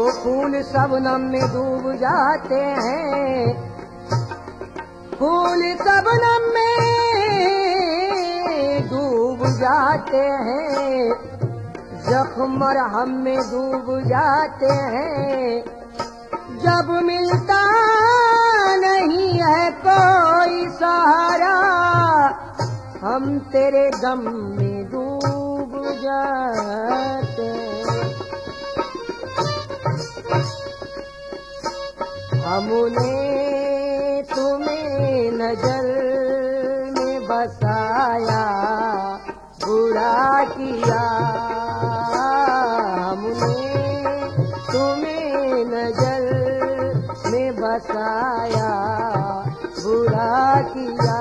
वो फूल शबनम में डूब जाते हैं, फूल शबनम में डूब जाते हैं, जख्म मरहम में डूब जाते हैं। जब मिलता नहीं है कोई सहारा, हम तेरे गम में डूब जाते हैं। हमने तुम्हें नजर में बसाया, बुरा किया। हमने तुम्हें नजर में बसाया, बुरा किया।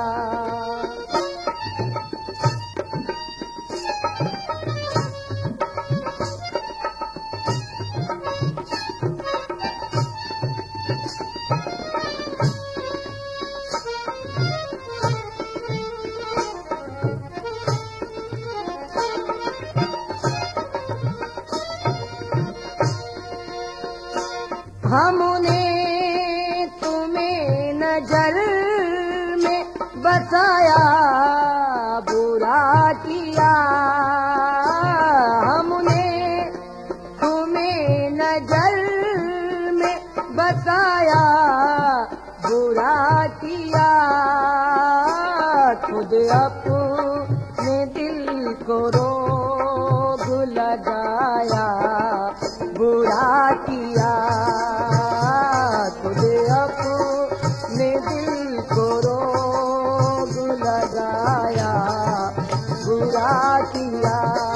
हमने तुम्हें नजर में बसाया, बुरा किया। हमने तुम्हें नजर में बसाया, बुरा किया। खुद अपने दिल को रोग लगाया, बुरा किया। खुद अपने दिल को रोग लगाया, बुरा किया।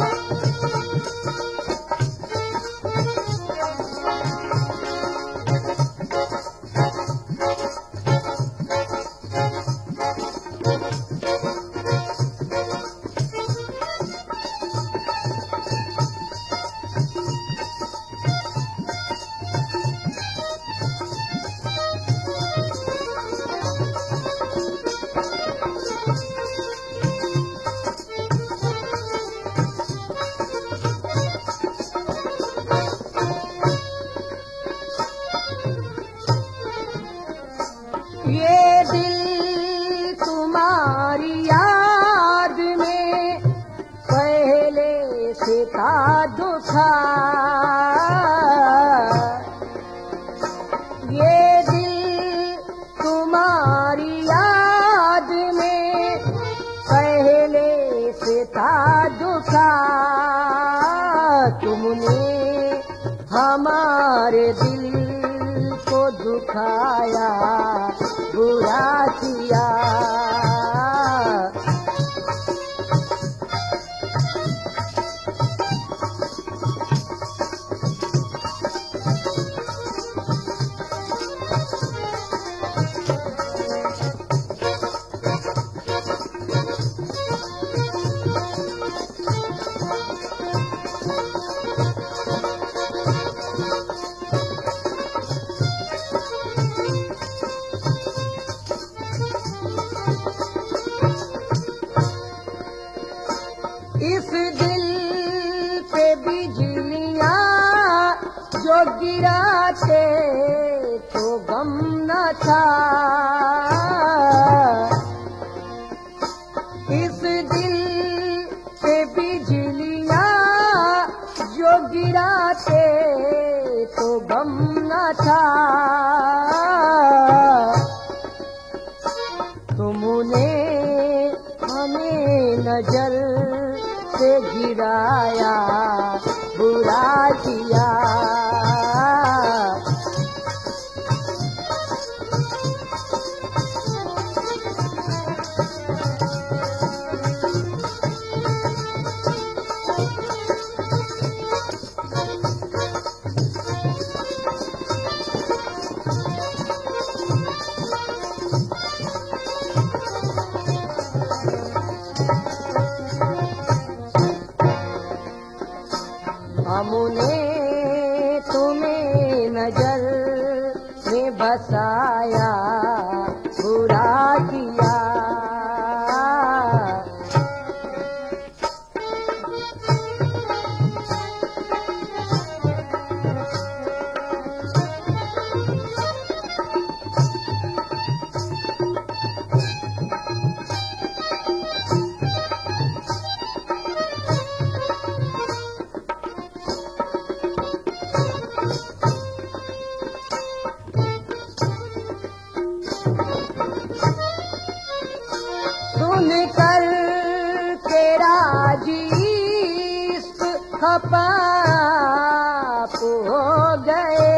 ये दिल तुम्हारी याद में पहले से था दुखा। ये दिल तुम्हारी याद में पहले से था दुखा। तुमने हमारे दिल को दुखाया, बुरा किया। इस दिल पे बिजलियां जो गिराते तो गम न था। इस दिल पे बिजलियां जो गिराते तो गम न था। तुमने हमें नजर से गिराया, बुरा किया। हमने तुम्हें नजर में बसाया, बुरा किया। पाप हो गए।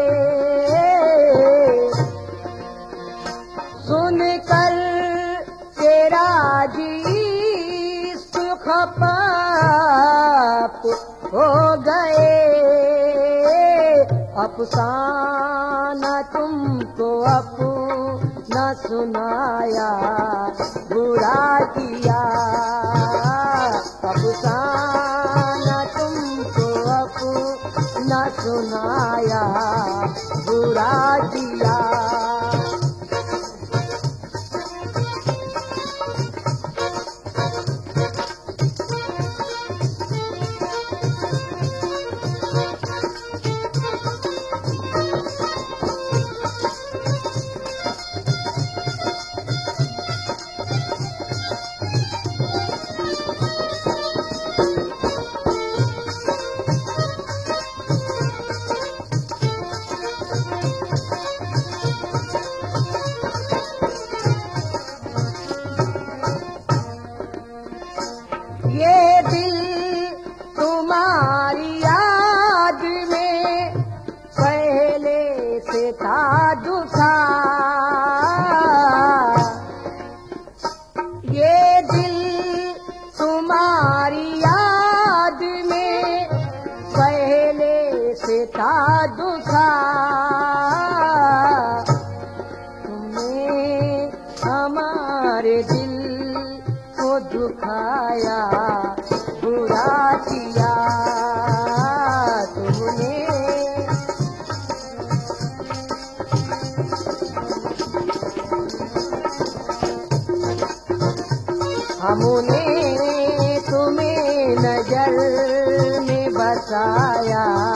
सुनकर तेरा जी सुख पाप हो गए। अफसाना तुमको अपना सुनाया, बुरा किया। अफसाना तुमको अपना सुनाया, बुरा किया। ये दिल तुम्हारी याद में पहले से था दुखा। ये दिल तुम्हारी याद में पहले से था दुखा। तुमने हमारे दिल को दुखाया, बुरा किया तुमने। हमने तुम्हें नजर में बसाया,